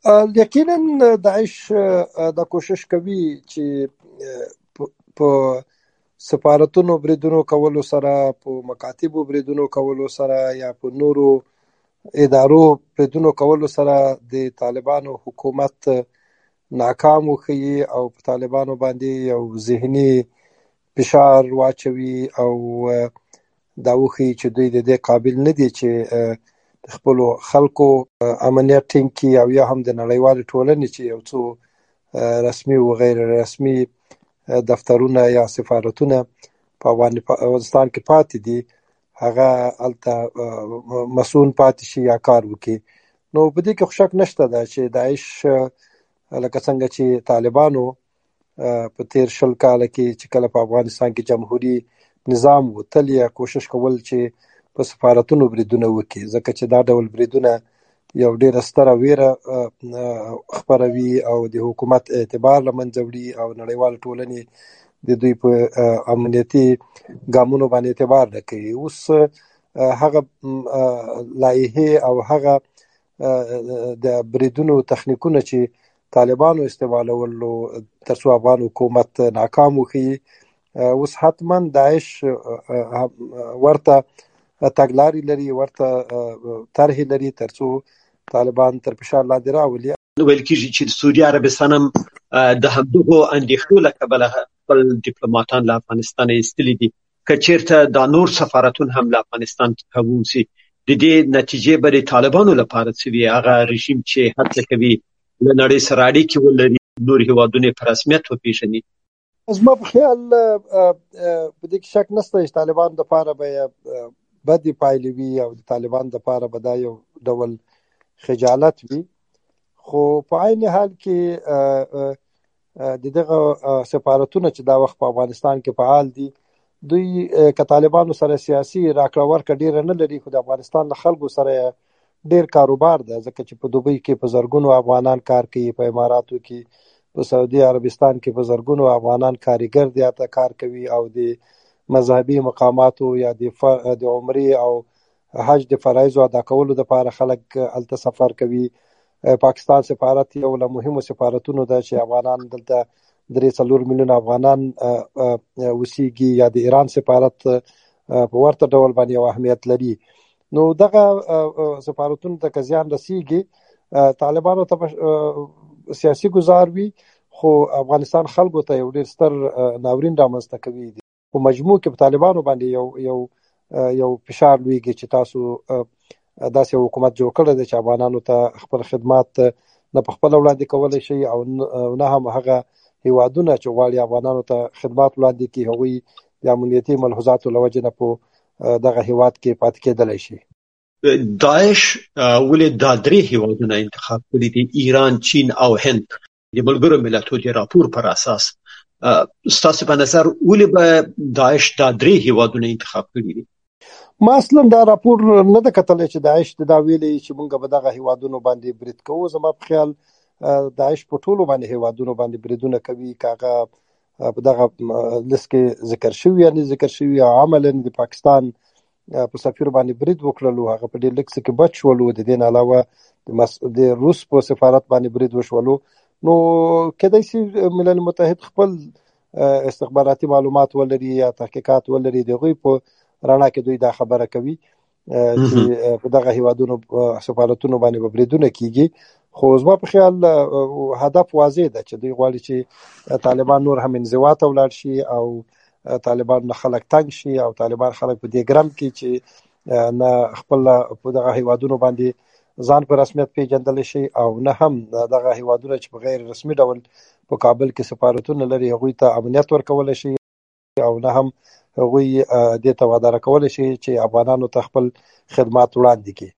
یقینا داعش دا کوشش کوي چې په سفارتونو بریدونو کولو سره، په مکاتبو بریدونو کولو سره، یا په نورو ادارو بریدونو کولو سره د طالبانو حکومت ناکام وښيي او په طالبانو باندې یو ذهني فشار واچوي او دا وښيي چې دوی د دې قابل نه دي چې د خپلو خلکو امنیت ټینګ کړي، او یا هم د نړیوالې ټولنې چې یو څو رسمي و غیر رسمي دفترونه یا سفارتونه په افغانستان کې پاتې دي هغه هلته مسؤون پاتې شي یا کار وکړي. نو په دې کې خو شک نشته ده چې داعش لکه څنګه چې طالبانو په تیر 20 کاله کې چې کله په افغانستان کې جمهوري نظام و، تل یې کوشش کول چې په سفارتونو بریدونه وکړي، ځکه چې دا ډول بریدونه یو ډېره ستره ویره خپروي او د حکومت اعتبار له منځه وړي او نړیوال ټولنې د دوی په امنیتي ګامونو باندې اعتبار نه کوي. اوس هغه لایحې او هغه د بریدونو تخنیکونه چې طالبانو استعمالولو ترڅو افغان حکومت ناکام وښيي، اوس حتما داعش ورته تګلارې لري، ورته طرحې لري ترڅو طالبان تر فشار لاندې راولي. ویل کېږي چې سعودي عربستان هم د همدغو اندېښنو له کبله خپل ډیپلوماټان له افغانستان ایستلي دي. که چېرته دا نور سفارتونه هم له افغانستان څخه ووځي، د دې نتیجې به د طالبانو لپاره څه وي؟ هغه رژیم چې هڅه کوي له نړۍ سره اړیکې ولري، نور هیوادونه په رسمیت وپېژني. زما په خیال په دې کې شک نشته چې طالبان دپاره به بدې پایلې وي او د طالبان دپاره به دا یو ډول خجالت وي. خو په عین حال کې د دغه سفارتونه چې دا وخت په افغانستان کې فعال دي، دوی که طالبانو سره سیاسي راکړه ورکړه ډېره نه لري، خو د افغانستان له خلکو سره ډېر کاروبار ده، ځکه چې په دوبۍ کې په زرګونو افغانان کار کوي، په اماراتو کې، په سعودي عربستان کې په زرګونو افغانان کارګر دي هلته کار کوي، او د مذهبي مقاماتو یا د عمرې او حج د فرایضو ادا کولو دپاره خلک هلته سفر کوي. پاکستان سفارت یو له مهمو سفارتونو ده چې افغانان دلته 3-4 میلیونه افغانان اوسیږي، یا د ایران سفارت په ورته ډول باندې یو اهمیت لري. نو دغه سفارتونو ته که زیان رسیږي، طالبانو ته سیاسي ګزار وي، خو افغانستان خلکو ته یو ډېر ستر ناورین رامنځته کوي. په مجموع کې په طالبانو باندې یو فشار لویږي چې تاسو داسې حکومت جوړ کړی دی چې افغانانو ته خپل خدمات نه په خپله وړاندې کولی شي، او نه هم هغه هیوادونه چې غواړي افغانانو ته خدمات وړاندې کړي هغوی د امنیتي ملحوظاتو له وجې نه په دغه هیواد کې پاتې کېدلی شي. داعش ولې دا 3 هیوادونه انتخاب کړي دي، ایران، چین او هند، د ملګرو ملتونو د راپور پر اساس؟ ستاسو په نظر ولې به داعش دا 3 هیوادونه انتخاب کړي دي؟ ما اصلا دا راپور نه ده کتلی چې داعش دا ویلي چې موږ به دغه هیوادونو باندې برید کوو. زما په خیال داعش په ټولو باندې هیوادونو باندې بریدونه کوي، که هغه په دغه لیست کې ذکر شوي یا نه ذکر شوي، او عملا د پاکستان په سفیر باندې برید وکړلو، هغه په ډېر لږ څه کې بچ شولو. د دې نه علاوه د روس په سفارت باندې برید وشولو. نو کېدای شي ملل متحد خپل استخباراتي معلومات ولري یا تحقیقات ولري، د هغوی په رڼا کې دوی دا خبره کوي چې په دغه هیوادونو سفارتونو باندې به بریدونه کېږي. خو زما په خیال هدف واضح ده چې دوی غواړي چې طالبان نور هم انزوا ته ولاړ شي، او طالبان نه خلک تنګ شي، او طالبان خلک په دې ګرم کې چې نه خپل په دغه هیوادونو باندې ځان په رسمیت پیژندلی شي، او نه هم دغه هیوادونه چې په غیر رسمي ډول په کابل کې سفارتونه لري هغوی ته امنیت ورکولی شي، او نه هم هغوی دې ته واداره کولی شي چې افغانانو ته خپل خدمات وړاندې کړي.